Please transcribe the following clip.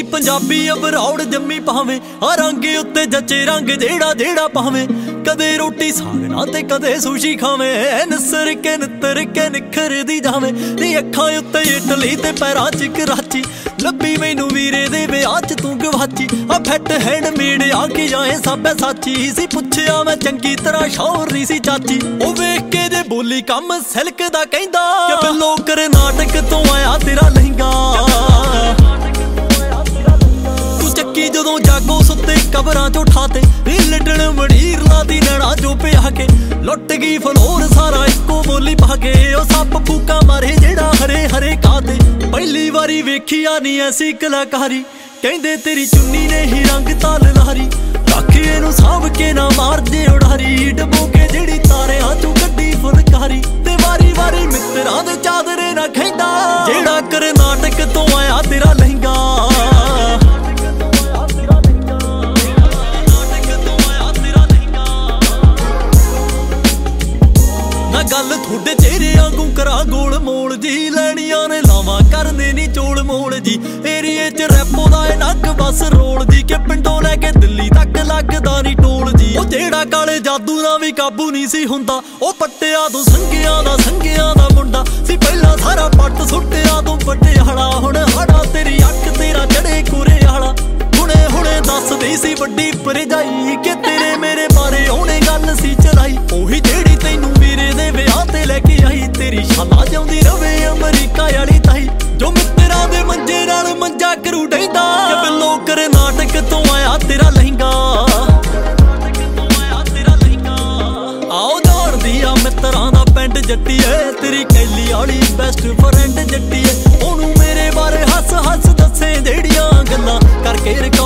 पंजाबी अबरौड़ जम्मी भावें आ रंग उत्ते जचे रंग जेड़ा जेड़ा भावें कदे रोटी साग नाल ते कदे सुशी खावें निसर के नितर के निखर दी जावें नी अखां उत्ते इटली ते पैरां च कराची लब्बी मैनू वीरे दे विआह च तूं गवाची आ फैट हैंडमेड आके जाए सब साची सी पुछया मैं चंगी तरह शौर नी सी चाची ओ वेख के जे बोली कम सिल्क दा कहंदा कि बिल्लो कर्नाटक तो आया तेरा लहंगा जदों जागो सुते कबरां चो ठाते लिटण मड़ीर लादी नैना जो पिया के लुट गई फलोर सारा इको बोली पाके ओ सप फूका मारे जेड़ा हरे हरे काते पहली वारी वेखिया नी ऐसी कलाकारी कहंदे तेरी चुन्नी ने ही रंग ताल लहरी राखी इनू साभ के ना मार दे उड़ारी डबो के जेड़ी तारियां चों कड्डी फुलकारी ते वारी वारी मित्तरां दे चादरे ना खैंदा जेड़ा कर्नाटक तो आया तेरा लहंगा गल थोड़े चेहरे आंगू करा गोल मोल जी लैनियां ने लावां करने नी चोल मोल जी एरिए च रैपो दा नग बस रोल जी के पिंडों लैके दिल्ली तक लगदा नी टोल जी ओ जेड़ा काले जादू दा भी काबू नी सी हुंदा ओ पट्टिया तों संगियां दा मुंडा सी पहला सारा पट सुट्टिया तों पटियाला हुण हाड़ा तेरी अख तेरा चढ़े कुरे आला हुणे हुणे दसदी सी वड्डी भरजाई के तेरे मेरे बारे ओने गल सी चलाई ओही जेड़ी तैनू लेके आई तेरी शाला जाउंदी रवे अमरीका वाली ताई जो मित्तरां दे मंजे नाल मंजा करू डैंदा कि बिल्लो कर्नाटक तो आया तेरा लहंगा आओ दौड़ दिया मित्तरां दा पिंड जट्टी है तेरी कैली वाली बेस्ट फ्रेंड जट्टी है ओनू मेरे बारे हस हस दसे जेड़ियां गल्लां करके